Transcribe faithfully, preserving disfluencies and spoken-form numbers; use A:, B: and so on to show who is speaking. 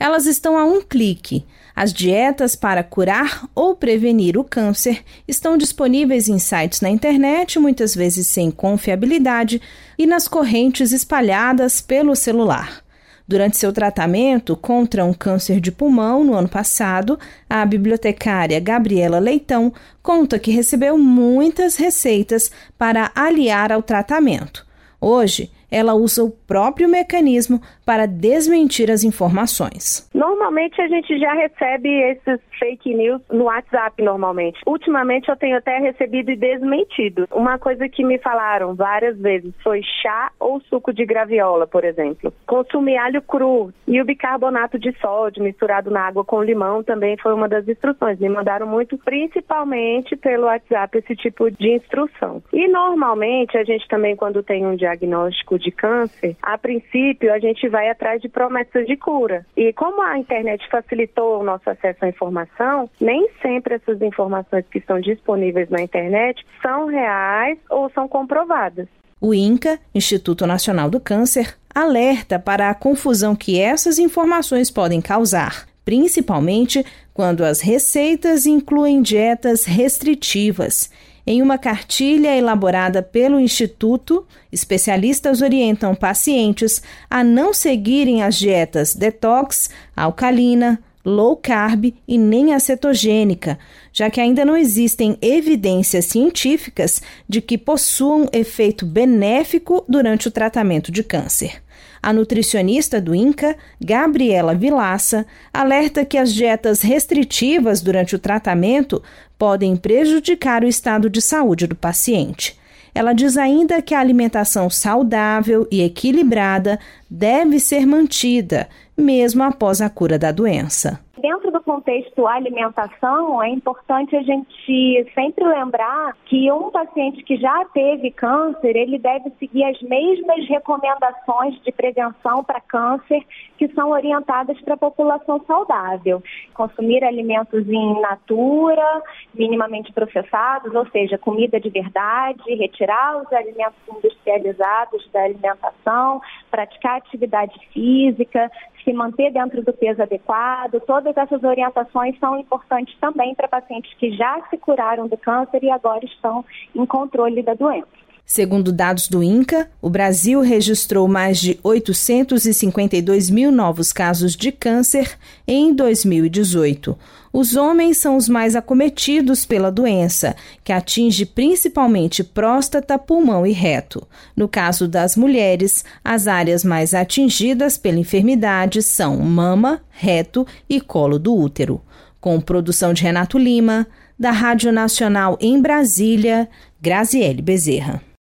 A: Elas estão a um clique. As dietas para curar ou prevenir o câncer estão disponíveis em sites na internet, muitas vezes sem confiabilidade, e nas correntes espalhadas pelo celular. Durante seu tratamento contra um câncer de pulmão no ano passado, a bibliotecária Gabriela Leitão conta que recebeu muitas receitas para aliar ao tratamento. Hoje, ela usa o próprio mecanismo para desmentir as informações.
B: Normalmente a gente já recebe esses fake news no WhatsApp normalmente. Ultimamente eu tenho até recebido e desmentido. Uma coisa que me falaram várias vezes foi chá ou suco de graviola, por exemplo. Consumir alho cru e o bicarbonato de sódio misturado na água com limão também foi uma das instruções. Me mandaram muito, principalmente pelo WhatsApp, esse tipo de instrução. E normalmente a gente também, quando tem um diagnóstico de câncer, a princípio a gente vai atrás de promessas de cura. E como a internet facilitou o nosso acesso à informação, nem sempre essas informações que estão disponíveis na internet são reais ou são comprovadas.
A: O INCA, Instituto Nacional do Câncer, alerta para a confusão que essas informações podem causar, principalmente quando as receitas incluem dietas restritivas. Em uma cartilha elaborada pelo Instituto, especialistas orientam pacientes a não seguirem as dietas detox, alcalina, low carb e nem a cetogênica, já que ainda não existem evidências científicas de que possuam efeito benéfico durante o tratamento de câncer. A nutricionista do INCA, Gabriela Vilaça, alerta que as dietas restritivas durante o tratamento podem prejudicar o estado de saúde do paciente. Ela diz ainda que a alimentação saudável e equilibrada deve ser mantida, mesmo após a cura da doença.
C: Dentro do contexto alimentação, é importante a gente sempre lembrar que um paciente que já teve câncer, ele deve seguir as mesmas recomendações de prevenção para câncer que são orientadas para a população saudável. Consumir alimentos in natura, minimamente processados, ou seja, comida de verdade, retirar os alimentos industrializados da alimentação, praticar atividade física, se manter dentro do peso adequado. Todas essas orientações são importantes também para pacientes que já se curaram do câncer e agora estão em controle da doença.
A: Segundo dados do INCA, o Brasil registrou mais de oitocentos e cinquenta e dois mil novos casos de câncer em dois mil e dezoito. Os homens são os mais acometidos pela doença, que atinge principalmente próstata, pulmão e reto. No caso das mulheres, as áreas mais atingidas pela enfermidade são mama, reto e colo do útero. Com produção de Renato Lima, da Rádio Nacional em Brasília, Graziele Bezerra.